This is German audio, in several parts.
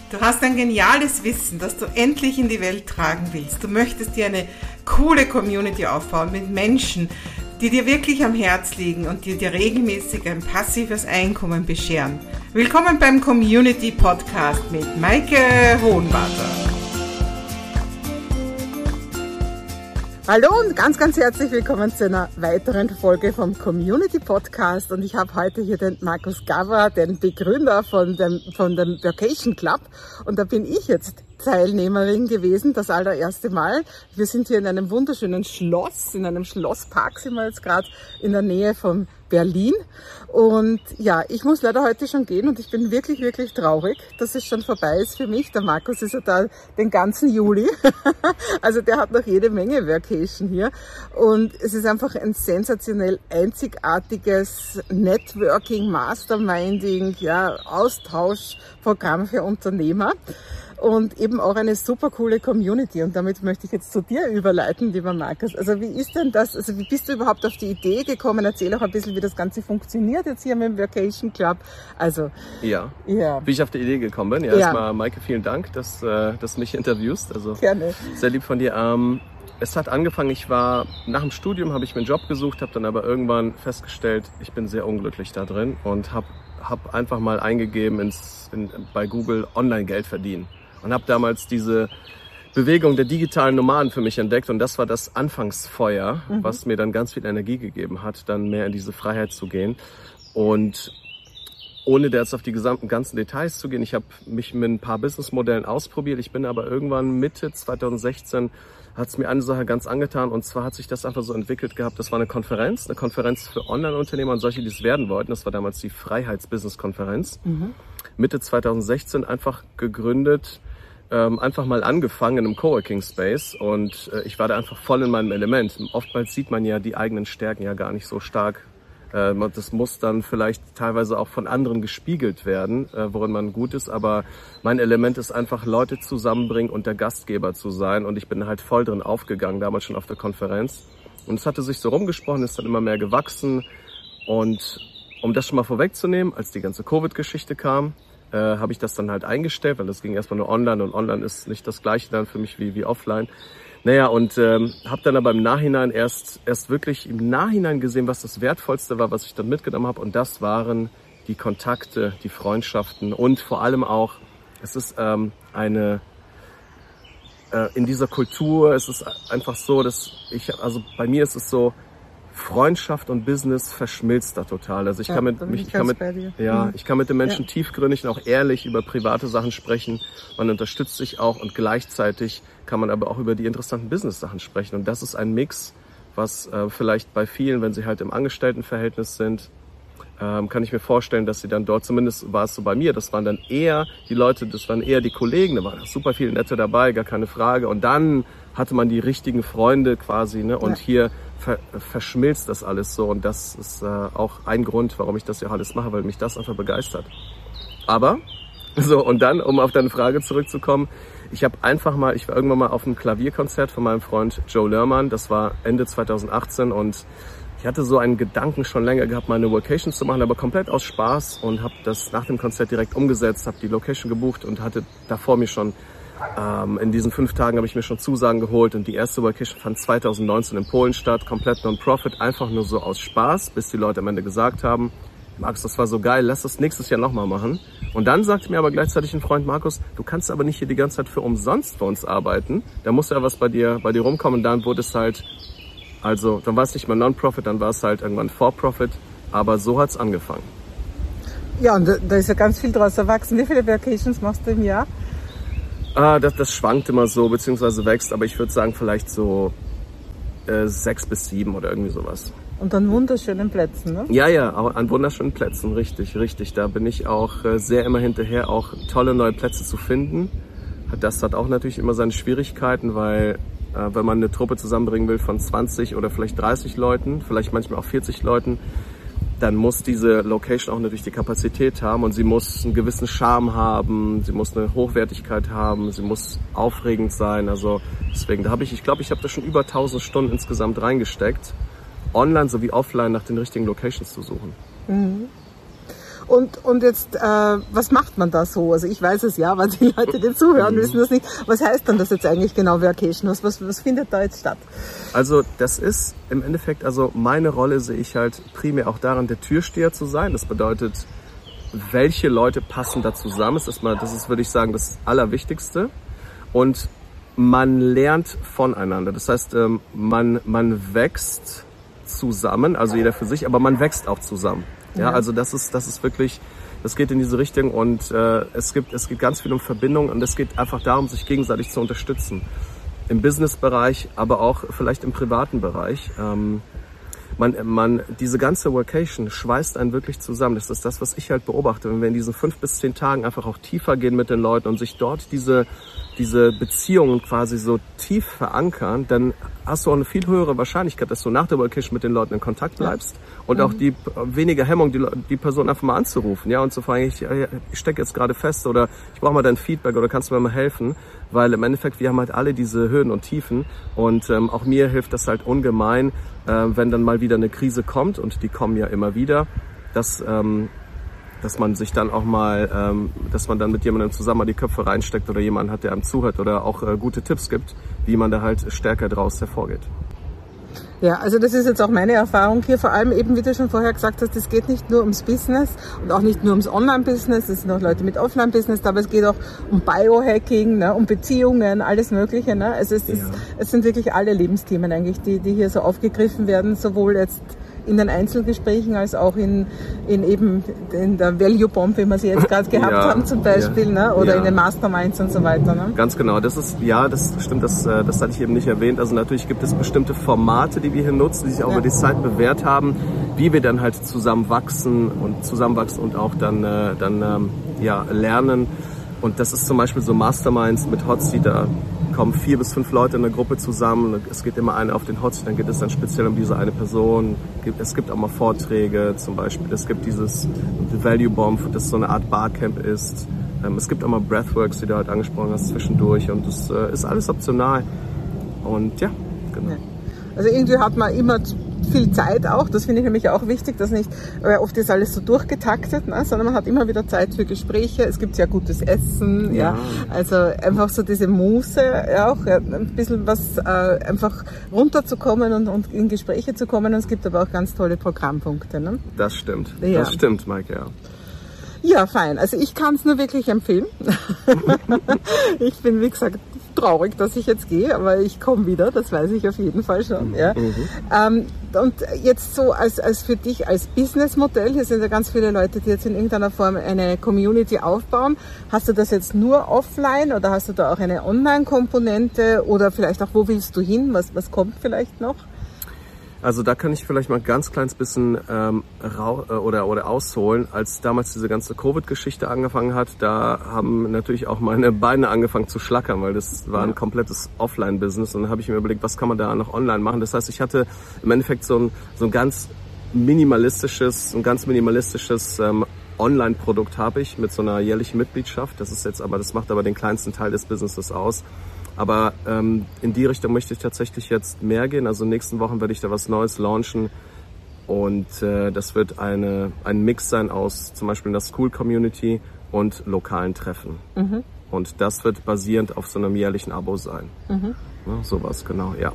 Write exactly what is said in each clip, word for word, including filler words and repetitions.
Du hast ein geniales Wissen, das du endlich in die Welt tragen willst. Du möchtest dir eine coole Community aufbauen mit Menschen, die dir wirklich am Herz liegen und die dir regelmäßig ein passives Einkommen bescheren. Willkommen beim Community Podcast mit Maike Hohenwarter. Hallo und ganz, ganz herzlich willkommen zu einer weiteren Folge vom Community Podcast. Und ich habe heute hier den Markus Gava, den Begründer von dem, von dem Vacation Club. Und da bin ich jetzt Teilnehmerin gewesen, das allererste Mal. Wir sind hier in einem wunderschönen Schloss, in einem Schlosspark sind wir jetzt gerade in der Nähe von Berlin. Und ja, ich muss leider heute schon gehen und ich bin wirklich, wirklich traurig, dass es schon vorbei ist für mich. Der Markus ist ja da den ganzen Juli. Also der hat noch jede Menge Vacation hier. Und es ist einfach ein sensationell einzigartiges Networking, Masterminding, ja, Austauschprogramm für Unternehmer. Und eben auch eine super coole Community. Und damit möchte ich jetzt zu dir überleiten, lieber Markus. Also wie ist denn das, also wie bist du überhaupt auf die Idee gekommen? Erzähl auch ein bisschen, wie das Ganze funktioniert jetzt hier mit dem Vacation Club. Also, ja, ja. Wie ich auf die Idee gekommen bin. Ja, ja. Erstmal, Maike, vielen Dank, dass, äh, dass du mich interviewst. Also, gerne. Sehr lieb von dir. Ähm, es hat angefangen, ich war, nach dem Studium habe ich mir einen Job gesucht, habe dann aber irgendwann festgestellt, ich bin sehr unglücklich da drin und habe hab einfach mal eingegeben ins, in, bei Google Online-Geld verdienen. Und habe damals diese Bewegung der digitalen Nomaden für mich entdeckt. Und das war das Anfangsfeuer, mhm. was mir dann ganz viel Energie gegeben hat, dann mehr in diese Freiheit zu gehen. Und ohne jetzt auf die gesamten ganzen Details zu gehen, ich habe mich mit ein paar Businessmodellen ausprobiert. Ich bin aber irgendwann Mitte zwanzig sechzehn, hat es mir eine Sache ganz angetan. Und zwar hat sich das einfach so entwickelt gehabt. Das war eine Konferenz, eine Konferenz für Online-Unternehmer und solche, die es werden wollten. Das war damals die Freiheits-Business-Konferenz. Mhm. Mitte zwanzig sechzehn einfach gegründet. Ähm, einfach mal angefangen in einem Coworking Space und äh, ich war da einfach voll in meinem Element. Oftmals sieht man ja die eigenen Stärken ja gar nicht so stark. Äh, das muss dann vielleicht teilweise auch von anderen gespiegelt werden, äh, worin man gut ist. Aber mein Element ist einfach, Leute zusammenbringen und der Gastgeber zu sein. Und ich bin halt voll drin aufgegangen, damals schon auf der Konferenz. Und es hatte sich so rumgesprochen, ist dann immer mehr gewachsen. Und um das schon mal vorwegzunehmen, als die ganze Covid-Geschichte kam, Äh, habe ich das dann halt eingestellt, weil das ging erstmal nur online und online ist nicht das gleiche dann für mich wie, wie offline. Naja, und ähm, habe dann aber im Nachhinein erst erst wirklich im Nachhinein gesehen, was das Wertvollste war, was ich dann mitgenommen habe. Und das waren die Kontakte, die Freundschaften und vor allem auch, es ist ähm, eine, äh, in dieser Kultur, es ist einfach so, dass ich, also bei mir ist es so, Freundschaft und Business verschmilzt da total. Also ich ja, kann mit mich, ich kann mit, ja, mhm. ich kann mit den Menschen ja. tiefgründig und auch ehrlich über private Sachen sprechen. Man unterstützt sich auch und gleichzeitig kann man aber auch über die interessanten Business-Sachen sprechen. Und das ist ein Mix, was äh, vielleicht bei vielen, wenn sie halt im Angestelltenverhältnis sind, ähm, kann ich mir vorstellen, dass sie dann dort, zumindest war es so bei mir, das waren dann eher die Leute, das waren eher die Kollegen, da waren super viele Nette dabei, gar keine Frage. Und dann hatte man die richtigen Freunde quasi, ne? Und ja. hier ver verschmilzt das alles so. Und das ist äh, auch ein Grund, warum ich das ja alles mache, weil mich das einfach begeistert. Aber, so, und dann, um auf deine Frage zurückzukommen, ich habe einfach mal, ich war irgendwann mal auf einem Klavierkonzert von meinem Freund Joe Lerman, das war Ende zwanzig achtzehn und ich hatte so einen Gedanken schon länger gehabt, mal eine Vacation zu machen, aber komplett aus Spaß und habe das nach dem Konzert direkt umgesetzt, habe die Location gebucht und hatte davor mir schon, ähm, in diesen fünf Tagen habe ich mir schon Zusagen geholt und die erste Vacation fand zwanzig neunzehn in Polen statt, komplett Non-Profit, einfach nur so aus Spaß, bis die Leute am Ende gesagt haben, Markus, das war so geil, lass das nächstes Jahr nochmal machen. Und dann sagte mir aber gleichzeitig ein Freund, Markus, du kannst aber nicht hier die ganze Zeit für umsonst für uns arbeiten, da muss ja was bei dir, bei dir rumkommen. Und dann wurde es halt, also dann war es nicht mehr Non-Profit, dann war es halt irgendwann For-Profit, aber so hat's angefangen. Ja, und da ist ja ganz viel draus erwachsen. Wie viele Vacations machst du im Jahr? Ah, das, das schwankt immer so, beziehungsweise wächst, aber ich würde sagen vielleicht so äh, sechs bis sieben oder irgendwie sowas. Und an wunderschönen Plätzen, ne? Ja, ja, auch an wunderschönen Plätzen, richtig, richtig. Da bin ich auch äh, sehr immer hinterher, auch tolle neue Plätze zu finden. Das hat auch natürlich immer seine Schwierigkeiten, weil äh, wenn man eine Truppe zusammenbringen will von zwanzig oder vielleicht dreißig Leuten, vielleicht manchmal auch vierzig Leuten, dann muss diese Location auch natürlich die Kapazität haben und sie muss einen gewissen Charme haben, sie muss eine Hochwertigkeit haben, sie muss aufregend sein. Also deswegen, da habe ich, ich glaube, ich habe da schon über tausend Stunden insgesamt reingesteckt, online sowie offline nach den richtigen Locations zu suchen. Mhm. Und, und jetzt, äh, was macht man da so? Also ich weiß es ja, aber die Leute, die zuhören, mhm. wissen das nicht. Was heißt dann das jetzt eigentlich genau, Workation? Was, was, was findet da jetzt statt? Also das ist im Endeffekt, also meine Rolle sehe ich halt primär auch daran, der Türsteher zu sein. Das bedeutet, welche Leute passen da zusammen? Das ist, mal, das ist, würde ich sagen, das Allerwichtigste. Und man lernt voneinander. Das heißt, man, man wächst zusammen, also jeder für sich, aber man wächst auch zusammen. Ja, also das ist, das ist wirklich, das geht in diese Richtung und äh, es gibt, es geht ganz viel um Verbindung und es geht einfach darum, sich gegenseitig zu unterstützen. Im Businessbereich, aber auch vielleicht im privaten Bereich. Ähm, man, man, diese ganze Workation schweißt einen wirklich zusammen. Das ist das, was ich halt beobachte. Wenn wir in diesen fünf bis zehn Tagen einfach auch tiefer gehen mit den Leuten und sich dort diese, diese Beziehungen quasi so tief verankern, dann hast du auch eine viel höhere Wahrscheinlichkeit, dass du nach der Workation mit den Leuten in Kontakt bleibst und mhm. auch die weniger Hemmung, die, die Person einfach mal anzurufen, ja, und zu fragen, ich, ich stecke jetzt gerade fest oder ich brauche mal dein Feedback oder kannst du mir mal helfen, weil im Endeffekt, wir haben halt alle diese Höhen und Tiefen und ähm, auch mir hilft das halt ungemein, äh, wenn dann mal wieder eine Krise kommt und die kommen ja immer wieder, dass ähm, dass man sich dann auch mal, ähm, dass man dann mit jemandem zusammen mal die Köpfe reinsteckt oder jemanden hat, der einem zuhört oder auch äh, gute Tipps gibt, wie man da halt stärker draus hervorgeht. Ja, also das ist jetzt auch meine Erfahrung hier, vor allem eben, wie du schon vorher gesagt hast, es geht nicht nur ums Business und auch nicht nur ums Online-Business, es sind auch Leute mit Offline-Business, aber es geht auch um Biohacking, ne, um Beziehungen, alles Mögliche. Ne? Also es, ist, ja. es sind wirklich alle Lebensthemen eigentlich, die, die hier so aufgegriffen werden, sowohl jetzt in den Einzelgesprächen als auch in, in eben in der Value Bomb, wie wir sie jetzt gerade gehabt ja, haben zum Beispiel, ja, ne? oder ja. in den Masterminds und so weiter. Ne? Ganz genau, das ist, ja, das stimmt, das, das hatte ich eben nicht erwähnt. Also natürlich gibt es bestimmte Formate, die wir hier nutzen, die sich auch ja. über die Zeit bewährt haben, wie wir dann halt zusammen wachsen und zusammenwachsen und auch dann, äh, dann ähm, ja, lernen. Und das ist zum Beispiel so Masterminds mit Hotseat, da kommen vier bis fünf Leute in der Gruppe zusammen. Es geht immer einer auf den Hotseat, dann geht es dann speziell um diese eine Person. Es gibt auch mal Vorträge zum Beispiel. Es gibt dieses Value Bomb, das so eine Art Barcamp ist. Es gibt auch mal Breathworks, die du halt angesprochen hast, zwischendurch. Und das ist alles optional. Und ja, genau. Ja. Also irgendwie hat man immer viel Zeit auch, das finde ich nämlich auch wichtig, dass nicht, weil oft ist alles so durchgetaktet, ne, sondern man hat immer wieder Zeit für Gespräche, es gibt sehr gutes Essen, ja, ja also einfach so diese Muße, ja, auch ja, ein bisschen was, äh, einfach runterzukommen und, und in Gespräche zu kommen, und es gibt aber auch ganz tolle Programmpunkte. Ne? Das stimmt, ja. das stimmt, Maike, ja. Ja, fein. Also ich kann es nur wirklich empfehlen. Ich bin, wie gesagt, traurig, dass ich jetzt gehe, aber ich komme wieder, das weiß ich auf jeden Fall schon. Ja. Mhm. Ähm, und jetzt so als, als für dich als Businessmodell, hier sind ja ganz viele Leute, die jetzt in irgendeiner Form eine Community aufbauen. Hast du das jetzt nur offline oder hast du da auch eine Online-Komponente oder vielleicht auch, wo willst du hin? Was, was kommt vielleicht noch? Also da kann ich vielleicht mal ein ganz kleines bisschen ähm, rau oder, oder ausholen. Als damals diese ganze Covid-Geschichte angefangen hat, da haben natürlich auch meine Beine angefangen zu schlackern, weil das war ein komplettes Offline-Business. Und dann habe ich mir überlegt, was kann man da noch online machen. Das heißt, ich hatte im Endeffekt so ein, so ein ganz minimalistisches, ein ganz minimalistisches ähm, Online-Produkt habe ich mit so einer jährlichen Mitgliedschaft. Das ist jetzt aber, das macht aber den kleinsten Teil des Businesses aus. Aber ähm, in die Richtung möchte ich tatsächlich jetzt mehr gehen. Also in den nächsten Wochen werde ich da was Neues launchen. Und äh, das wird eine, ein Mix sein aus zum Beispiel einer School-Community und lokalen Treffen. Mhm. Und das wird basierend auf so einem jährlichen Abo sein. Mhm. Ja, sowas, genau, ja.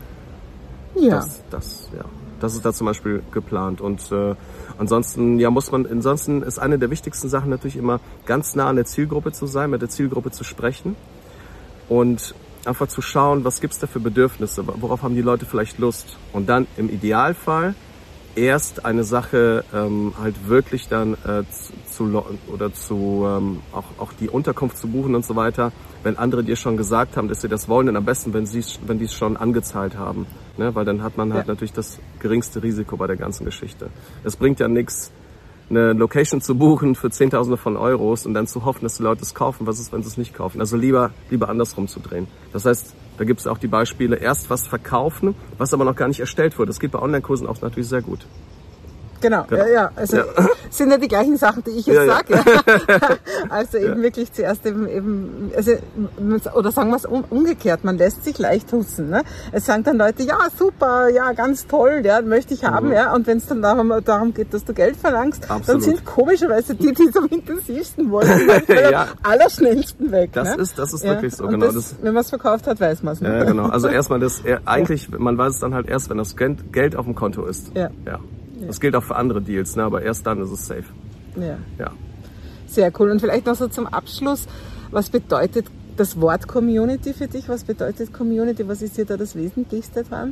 Ja. Das, das, ja. Das ist da zum Beispiel geplant. Und äh, ansonsten, ja, muss man, ansonsten ist eine der wichtigsten Sachen natürlich immer, ganz nah an der Zielgruppe zu sein, mit der Zielgruppe zu sprechen. Und einfach zu schauen, was gibt's da für Bedürfnisse, worauf haben die Leute vielleicht Lust. Und dann im Idealfall erst eine Sache ähm, halt wirklich dann äh, zu, zu oder zu ähm, auch, auch die Unterkunft zu buchen und so weiter, wenn andere dir schon gesagt haben, dass sie das wollen, dann am besten, wenn sie wenn die es schon angezahlt haben, ne? Weil dann hat man halt ja. natürlich das geringste Risiko bei der ganzen Geschichte. Es bringt ja nichts, eine Location zu buchen für Zehntausende von Euros und dann zu hoffen, dass die Leute es kaufen. Was ist, wenn sie es nicht kaufen? Also lieber, lieber andersrum zu drehen. Das heißt, da gibt es auch die Beispiele, erst was verkaufen, was aber noch gar nicht erstellt wurde. Das geht bei Online-Kursen auch natürlich sehr gut. Genau, genau. ja, ja. Also ja. sind ja die gleichen Sachen, die ich jetzt ja, ja. sage. Also eben ja. wirklich zuerst eben, eben also, oder sagen wir es umgekehrt, man lässt sich leicht hussen. Ne? Es sagen dann Leute, ja super, ja ganz toll, ja, möchte ich haben, mhm. ja. Und wenn es dann darum, darum geht, dass du Geld verlangst, Absolut. Dann sind komischerweise die, die am intensivsten wollen, ja. am allerschnellsten weg. Das ne? ist, das ist ja. wirklich so, und genau. Das, das, wenn man es verkauft hat, weiß man es nicht. Ja, genau. Also erstmal das, eigentlich, man weiß es dann halt erst, wenn das Geld auf dem Konto ist. Ja. ja. Das gilt auch für andere Deals, ne? Aber erst dann ist es safe. Ja. ja. Sehr cool. Und vielleicht noch so zum Abschluss, was bedeutet das Wort Community für dich? Was bedeutet Community? Was ist dir da das Wesentlichste dran?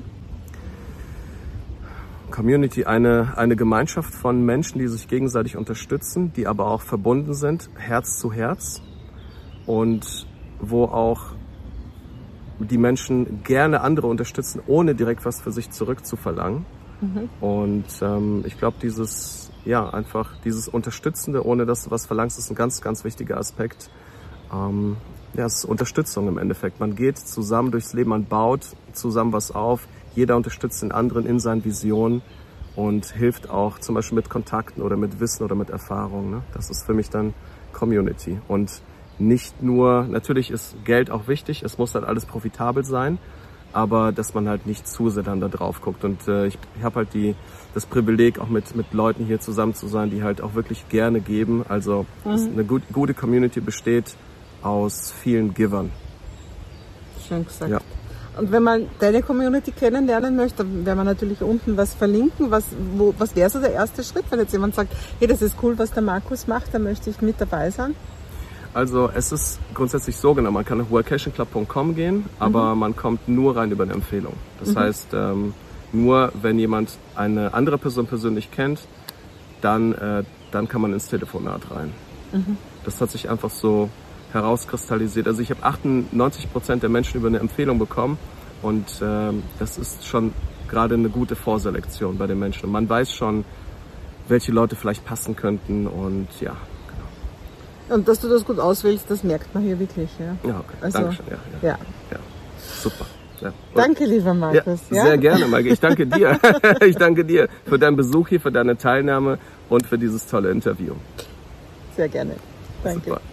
Community, eine, eine Gemeinschaft von Menschen, die sich gegenseitig unterstützen, die aber auch verbunden sind, Herz zu Herz, und wo auch die Menschen gerne andere unterstützen, ohne direkt was für sich zurückzuverlangen. Mhm. Und ähm, ich glaube, dieses, ja, einfach dieses Unterstützende, ohne dass du was verlangst, ist ein ganz, ganz wichtiger Aspekt. Ähm, ja, es ist Unterstützung im Endeffekt. Man geht zusammen durchs Leben, man baut zusammen was auf. Jeder unterstützt den anderen in seinen Visionen und hilft auch zum Beispiel mit Kontakten oder mit Wissen oder mit Erfahrung. Ne? Das ist für mich dann Community. Und nicht nur, natürlich ist Geld auch wichtig, es muss halt alles profitabel sein, aber dass man halt nicht zu sehr dann da drauf guckt. Und äh, ich, ich habe halt die, das Privileg, auch mit, mit Leuten hier zusammen zu sein, die halt auch wirklich gerne geben. Also mhm. eine gut, gute Community besteht aus vielen Givern. Schön gesagt. Ja. Und wenn man deine Community kennenlernen möchte, dann werden wir natürlich unten was verlinken. Was, wo, was wäre so der erste Schritt, wenn jetzt jemand sagt, hey, das ist cool, was der Markus macht, dann möchte ich mit dabei sein? Also es ist grundsätzlich so, genau, man kann auf workation club punkt com gehen, aber mhm. man kommt nur rein über eine Empfehlung. Das mhm. heißt, ähm, nur wenn jemand eine andere Person persönlich kennt, dann, äh, dann kann man ins Telefonat rein. Mhm. Das hat sich einfach so herauskristallisiert. Also ich habe achtundneunzig Prozent der Menschen über eine Empfehlung bekommen und ähm, das ist schon gerade eine gute Vorselektion bei den Menschen. Und man weiß schon, welche Leute vielleicht passen könnten und ja. Und dass du das gut auswählst, das merkt man hier wirklich. Ja, ja okay. Also, Dankeschön. Ja, ja. Ja. ja. Super. Ja. Danke, lieber Markus. Ja, sehr ja? gerne, Maike. Ich danke dir. Ich danke dir für deinen Besuch hier, für deine Teilnahme und für dieses tolle Interview. Sehr gerne. Danke. Super.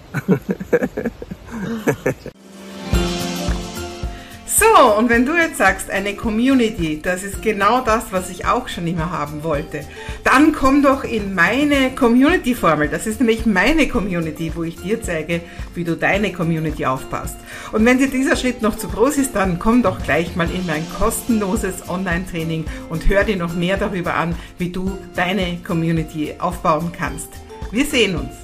So, und wenn du jetzt sagst, eine Community, das ist genau das, was ich auch schon immer haben wollte, dann komm doch in meine Community-Formel. Das ist nämlich meine Community, wo ich dir zeige, wie du deine Community aufbaust. Und wenn dir dieser Schritt noch zu groß ist, dann komm doch gleich mal in mein kostenloses Online-Training und hör dir noch mehr darüber an, wie du deine Community aufbauen kannst. Wir sehen uns.